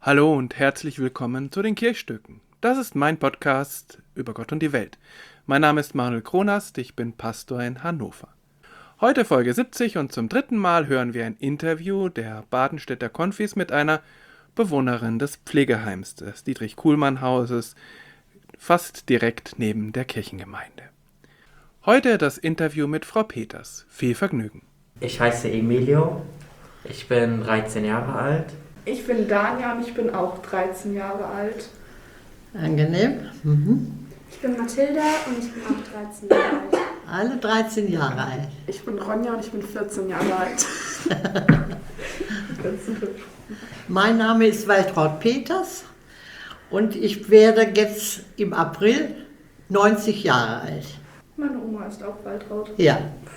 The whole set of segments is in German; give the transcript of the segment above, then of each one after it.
Hallo und herzlich willkommen zu den Kirchstücken. Das ist mein Podcast über Gott und die Welt. Mein Name ist Manuel Kronast, ich bin Pastor in Hannover. Heute Folge 70 und zum dritten Mal hören wir ein Interview der Badenstädter Konfis mit einer Bewohnerin des Pflegeheims des Dietrich-Kuhlmann-Hauses, fast direkt neben der Kirchengemeinde. Heute das Interview mit Frau Peters. Viel Vergnügen. Ich heiße Emilio, ich bin 13 Jahre alt. Ich bin Dania und ich bin auch 13 Jahre alt. Angenehm. Ich bin Mathilda und ich bin auch 13 Jahre alt. Alle 13 Jahre alt. Ich bin Ronja und ich bin 14 Jahre alt. Mein Name ist Waltraud Peters und ich werde jetzt im April 90 Jahre alt. Meine Oma ist auch Waltraud. Ja.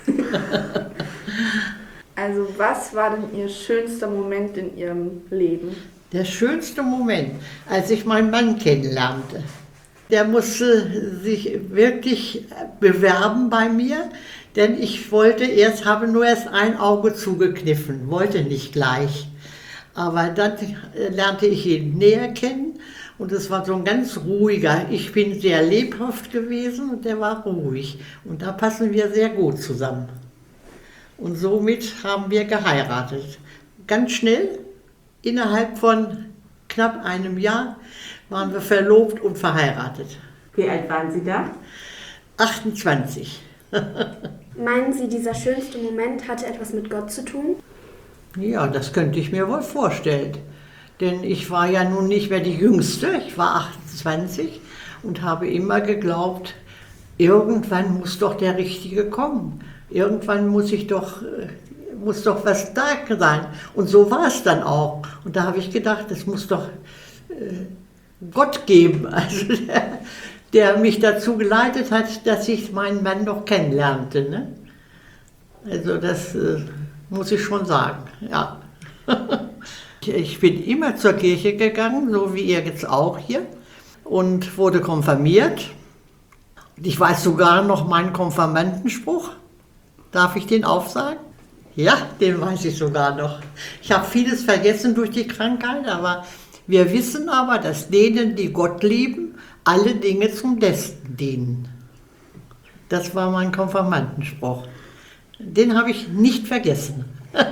Also was war denn Ihr schönster Moment in Ihrem Leben? Der schönste Moment, als ich meinen Mann kennenlernte. Der musste sich wirklich bewerben bei mir, denn ich habe nur erst ein Auge zugekniffen, wollte nicht gleich. Aber dann lernte ich ihn näher kennen und es war so ein ganz ruhiger. Ich bin sehr lebhaft gewesen und der war ruhig. Und da passen wir sehr gut zusammen. Und somit haben wir geheiratet. Ganz schnell, innerhalb von knapp einem Jahr, waren wir verlobt und verheiratet. Wie alt waren Sie da? 28. Meinen Sie, dieser schönste Moment hatte etwas mit Gott zu tun? Ja, das könnte ich mir wohl vorstellen. Denn ich war ja nun nicht mehr die Jüngste, ich war 28 und habe immer geglaubt, irgendwann muss doch der Richtige kommen. Irgendwann muss doch was da sein. Und so war es dann auch. Und da habe ich gedacht, es muss doch Gott geben, also der mich dazu geleitet hat, dass ich meinen Mann noch kennenlernte. Ne? Also das muss ich schon sagen, ja. Ich bin immer zur Kirche gegangen, so wie ihr jetzt auch hier, und wurde konfirmiert. Ich weiß sogar noch meinen Konfirmandenspruch. Darf ich den aufsagen? Ja, den weiß ich sogar noch. Ich habe vieles vergessen durch die Krankheit, aber wir wissen aber, dass denen, die Gott lieben, alle Dinge zum Besten dienen. Das war mein Konfirmandenspruch. Den habe ich nicht vergessen.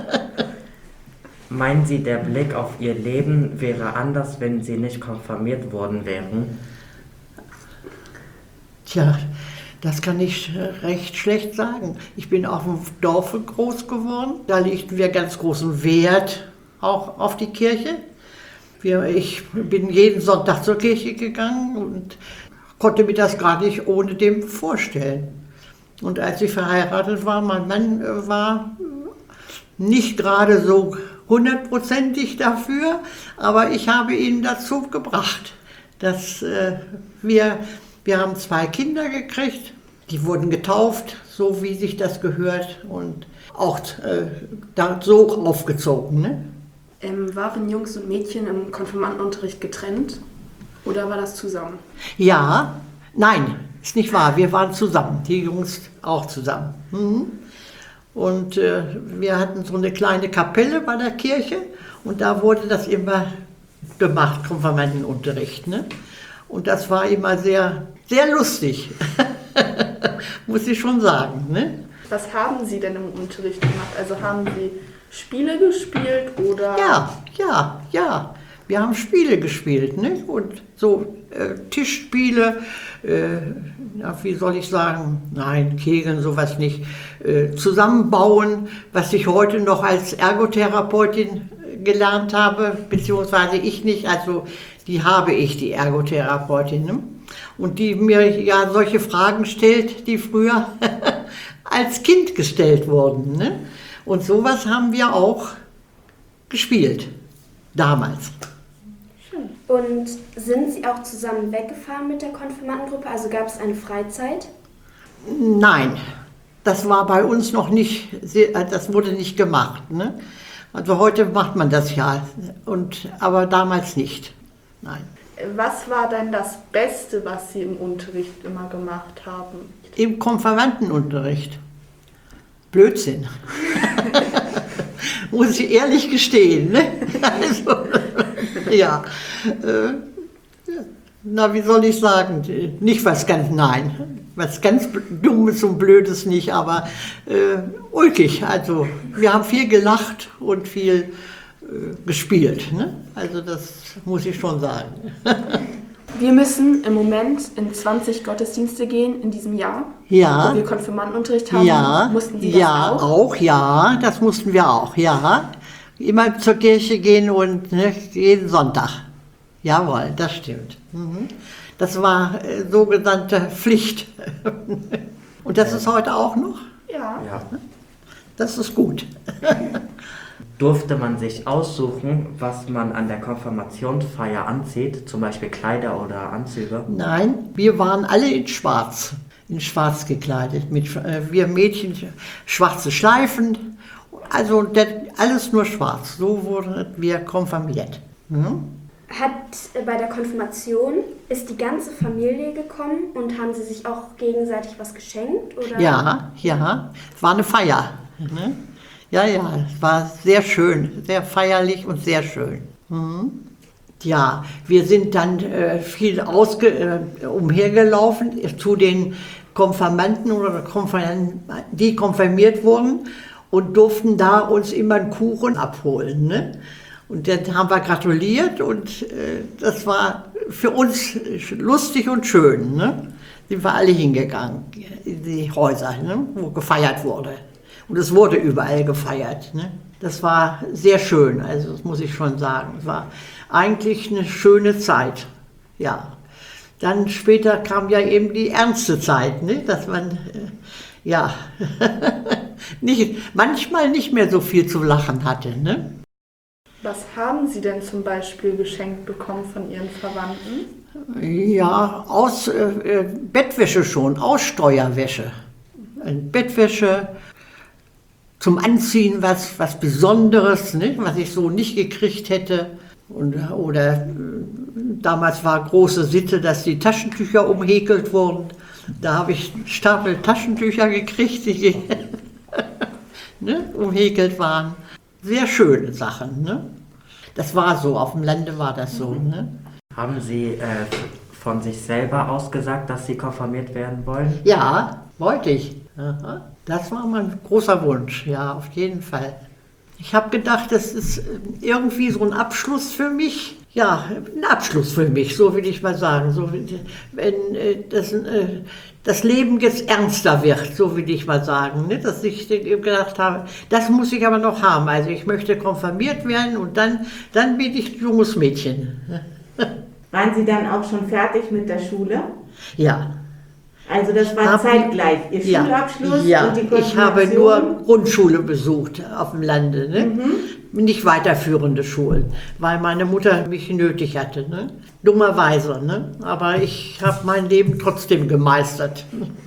Meinen Sie, der Blick auf Ihr Leben wäre anders, wenn Sie nicht konfirmiert worden wären? Tja, das kann ich recht schlecht sagen. Ich bin auf dem Dorf groß geworden. Da legten wir ganz großen Wert auch auf die Kirche. Ich bin jeden Sonntag zur Kirche gegangen und konnte mir das gar nicht ohne dem vorstellen. Und als ich verheiratet war, mein Mann war nicht gerade so 100%ig dafür, aber ich habe ihn dazu gebracht, dass wir haben 2 Kinder gekriegt, die wurden getauft, so wie sich das gehört und auch so aufgezogen. Ne? Waren Jungs und Mädchen im Konfirmandenunterricht getrennt oder war das zusammen? Ja, nein, ist nicht wahr, wir waren zusammen, die Jungs auch zusammen. Und wir hatten so eine kleine Kapelle bei der Kirche und da wurde das immer gemacht, Konfirmandenunterricht. Ne? Und das war immer sehr, sehr lustig, muss ich schon sagen. Ne? Was haben Sie denn im Unterricht gemacht? Also haben Sie Spiele gespielt oder? Ja. Wir haben Spiele gespielt, ne? Und so Tischspiele, wie soll ich sagen, nein, Kegeln, sowas nicht. Zusammenbauen, was ich heute noch als Ergotherapeutin gelernt habe, beziehungsweise ich nicht, also die Ergotherapeutin. Ne? Und die mir ja solche Fragen stellt, die früher als Kind gestellt wurden. Ne? Und sowas haben wir auch gespielt, damals. Und sind Sie auch zusammen weggefahren mit der Konfirmandengruppe? Also gab es eine Freizeit? Nein, das war bei uns noch nicht, das wurde nicht gemacht. Ne? Also heute macht man das ja, aber damals nicht. Nein. Was war denn das Beste, was Sie im Unterricht immer gemacht haben? Im Konfirmandenunterricht. Blödsinn. Muss ich ehrlich gestehen. Ne? Also, Ja, na, wie soll ich sagen, nicht was ganz Dummes und Blödes nicht, aber ulkig. Also wir haben viel gelacht und viel gespielt, ne? Also das muss ich schon sagen. Wir müssen im Moment in 20 Gottesdienste gehen in diesem Jahr, Ja. wo wir Konfirmandenunterricht haben. Ja, Mussten Sie ja, das auch? ja, das mussten wir auch, ja. Immer zur Kirche gehen und ne, jeden Sonntag. Jawohl, das stimmt. Mhm. Das war sogenannte Pflicht. Und das ist heute auch noch? Ja. Ja. Das ist gut. Durfte man sich aussuchen, was man an der Konfirmationsfeier anzieht, zum Beispiel Kleider oder Anzüge? Nein, wir waren alle in Schwarz gekleidet. Wir Mädchen schwarze Schleifen, also alles nur schwarz. So wurden wir konfirmiert. Mhm. Bei der Konfirmation ist die ganze Familie gekommen und haben sie sich auch gegenseitig was geschenkt? Oder? Ja, es war eine Feier. Ne? Ja, es war sehr schön, sehr feierlich und sehr schön. Mhm. Ja, wir sind dann viel umhergelaufen zu den Konfirmanden oder die konfirmiert wurden und durften da uns immer einen Kuchen abholen. Ne? Und dann haben wir gratuliert und das war für uns lustig und schön. Ne? Sind wir alle hingegangen in die Häuser, ne? Wo gefeiert wurde. Und es wurde überall gefeiert. Ne? Das war sehr schön, also das muss ich schon sagen. Es war eigentlich eine schöne Zeit. Ja. Dann später kam ja eben die ernste Zeit, ne? Dass man manchmal nicht mehr so viel zu lachen hatte. Ne? Was haben Sie denn zum Beispiel geschenkt bekommen von Ihren Verwandten? Ja, aus Bettwäsche schon, Aussteuerwäsche. Bettwäsche zum Anziehen, was Besonderes, ne? Was ich so nicht gekriegt hätte. Oder damals war große Sitte, dass die Taschentücher umhäkelt wurden. Da habe ich einen Stapel Taschentücher gekriegt, die ne, umhäkelt waren. Sehr schöne Sachen. Ne? Das war so, auf dem Lande war das so. Ne? Haben Sie von sich selber aus gesagt, dass Sie konfirmiert werden wollen? Ja, wollte ich. Aha. Das war mein großer Wunsch, ja, auf jeden Fall. Ich habe gedacht, das ist irgendwie so ein Abschluss für mich. Ja, ein Abschluss für mich, so will ich mal sagen. So, wenn das Leben jetzt ernster wird, so will ich mal sagen. Ne? Dass ich gedacht habe, das muss ich aber noch haben. Also ich möchte konfirmiert werden und dann bin ich junges Mädchen. Waren Sie dann auch schon fertig mit der Schule? Ja. Also das war zeitgleich, Ihr Schulabschluss und die Konfirmation? Ich habe nur Grundschule besucht auf dem Lande, ne? Nicht weiterführende Schulen, weil meine Mutter mich nötig hatte, ne? Dummerweise, ne? Aber ich habe mein Leben trotzdem gemeistert.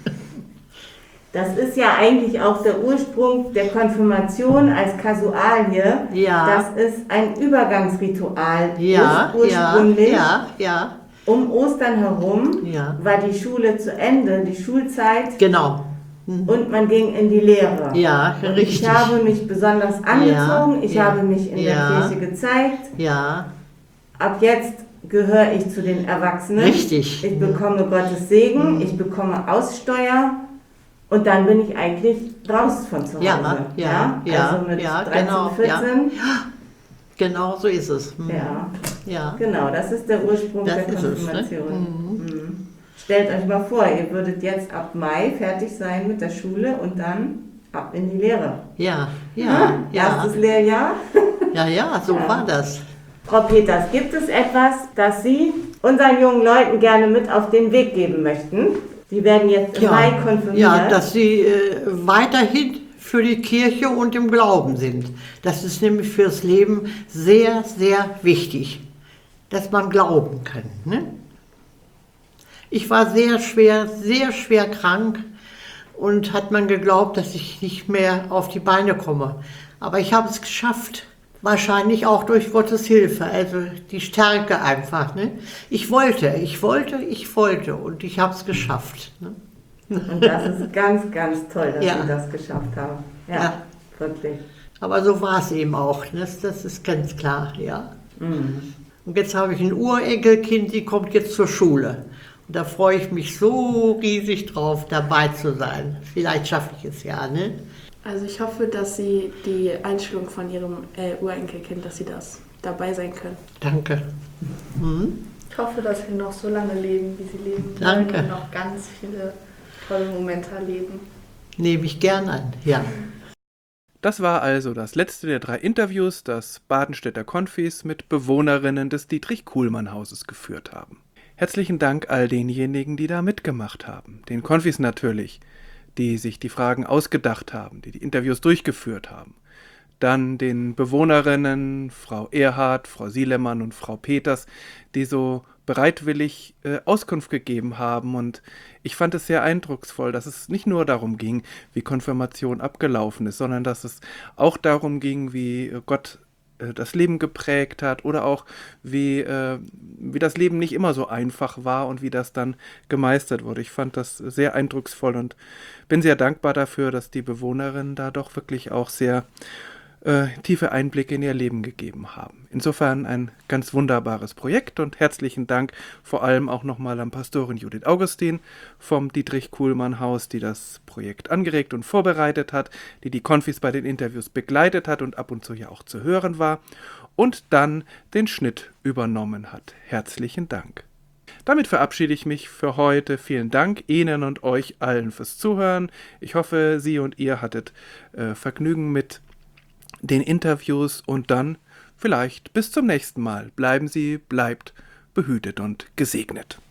Das ist ja eigentlich auch der Ursprung der Konfirmation als Kasualie. Ja. Das ist ein Übergangsritual Ja, ursprünglich. ja. Um Ostern herum Ja. war die Schule zu Ende, die Schulzeit, Genau. und man ging in die Lehre. Ja, Und richtig. ich habe mich besonders angezogen, ich ja, habe mich in der Kirche gezeigt. Ja, Ab jetzt gehöre ich zu den Erwachsenen. richtig. Ich bekomme Gottes Segen, ich bekomme Aussteuer und dann bin ich eigentlich raus von zu Hause. Ja, Also mit 13, genau, 14. Genau so ist es. Ja, genau, das ist der Ursprung Das der ist es, ne? Konfirmation. Stellt euch mal vor, ihr würdet jetzt ab Mai fertig sein mit der Schule und dann ab in die Lehre. Ja. Erstes Lehrjahr. Ja, so war das. Frau Peters, gibt es etwas, das Sie unseren jungen Leuten gerne mit auf den Weg geben möchten? Die werden jetzt im Mai konfirmiert. Ja, dass sie weiterhin für die Kirche und im Glauben sind. Das ist nämlich fürs Leben sehr, sehr wichtig, dass man glauben kann. Ne? Ich war sehr schwer krank und hat man geglaubt, dass ich nicht mehr auf die Beine komme. Aber ich habe es geschafft. Wahrscheinlich auch durch Gottes Hilfe, also die Stärke einfach. Ne? Ich wollte und ich habe es geschafft. Ne? Und das ist ganz, ganz toll, dass Ja. Sie das geschafft haben. Ja. Wirklich. Aber so war es eben auch, ne? Das ist ganz klar, ja. Und jetzt habe ich ein Urenkelkind, die kommt jetzt zur Schule. Und da freue ich mich so riesig drauf, dabei zu sein. Vielleicht schaffe ich es ja, ne? Also ich hoffe, dass Sie die Einschulung von Ihrem Urenkelkind, dass Sie das dabei sein können. Danke. Ich hoffe, dass Sie noch so lange leben, wie Sie leben wollen Danke. und noch ganz viele tolle Momente erleben. Nehme ich gern an, ja. Das war also das letzte der 3 Interviews, das Badenstädter Konfis mit Bewohnerinnen des Dietrich-Kuhlmann-Hauses geführt haben. Herzlichen Dank all denjenigen, die da mitgemacht haben. Den Konfis natürlich, die sich die Fragen ausgedacht haben, die die Interviews durchgeführt haben. Dann den Bewohnerinnen, Frau Erhardt, Frau Sielemann und Frau Peters, die so bereitwillig Auskunft gegeben haben. Und ich fand es sehr eindrucksvoll, dass es nicht nur darum ging, wie Konfirmation abgelaufen ist, sondern dass es auch darum ging, wie Gott das Leben geprägt hat oder auch wie das Leben nicht immer so einfach war und wie das dann gemeistert wurde. Ich fand das sehr eindrucksvoll und bin sehr dankbar dafür, dass die Bewohnerinnen da doch wirklich auch sehr tiefe Einblicke in ihr Leben gegeben haben. Insofern ein ganz wunderbares Projekt und herzlichen Dank vor allem auch nochmal an Pastorin Judith Augustin vom Dietrich-Kuhlmann-Haus, die das Projekt angeregt und vorbereitet hat, die die Konfis bei den Interviews begleitet hat und ab und zu ja auch zu hören war und dann den Schnitt übernommen hat. Herzlichen Dank. Damit verabschiede ich mich für heute. Vielen Dank Ihnen und euch allen fürs Zuhören. Ich hoffe, Sie und ihr hattet Vergnügen mit den Interviews und dann vielleicht bis zum nächsten Mal. Bleibt behütet und gesegnet.